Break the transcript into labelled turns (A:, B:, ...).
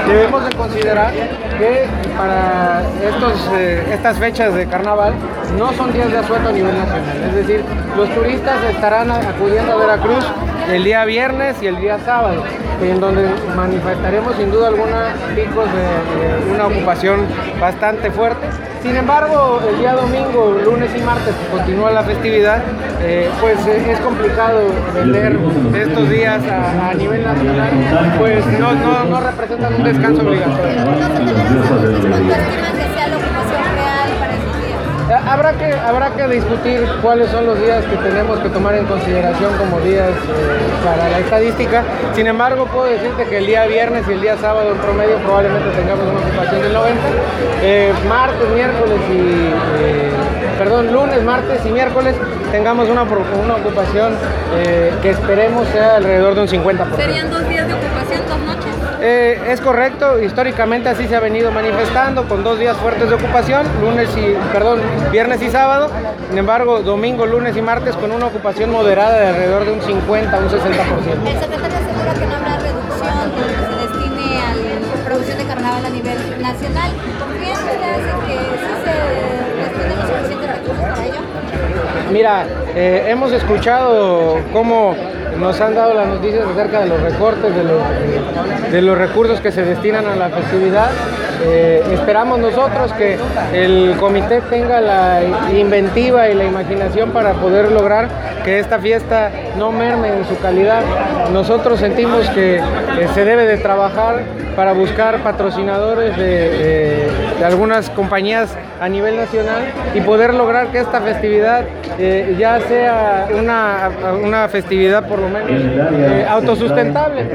A: debemos de considerar que para estas fechas de carnaval no son días de asueto a nivel nacional, es decir, los turistas estarán acudiendo a Veracruz el día viernes y el día sábado, en donde manifestaremos sin duda alguna picos de una ocupación bastante fuerte. Sin embargo, el día domingo, lunes y martes, que continúa la festividad, pues es complicado vender estos días a nivel nacional, pues no representan un descanso obligatorio. Habrá que discutir cuáles son los días que tenemos que tomar en consideración como días para la estadística. Sin embargo, puedo decirte que el día viernes y el día sábado en promedio probablemente tengamos una ocupación del 90. Lunes, martes y miércoles tengamos una ocupación que esperemos sea alrededor de un 50%.
B: ¿Serían 2 días de ocupación, 2 noches?
A: Es correcto, históricamente así se ha venido manifestando, con 2 días fuertes de ocupación, viernes y sábado. Sin embargo, domingo, lunes y martes con una ocupación moderada de alrededor de un 50 a un 60%.
B: El secretario asegura que no habrá reducción de lo que se destine a la producción de carnaval a nivel nacional. ¿Confían ustedes en que sí se destinen los suficientes recursos para ello?
A: Mira, hemos escuchado cómo nos han dado las noticias acerca de los recortes, de los recursos que se destinan a la festividad. Esperamos nosotros que el comité tenga la inventiva y la imaginación para poder lograr que esta fiesta no merme en su calidad. Nosotros sentimos que se debe de trabajar para buscar patrocinadores de algunas compañías a nivel nacional y poder lograr que esta festividad ya sea una festividad por lo menos autosustentable.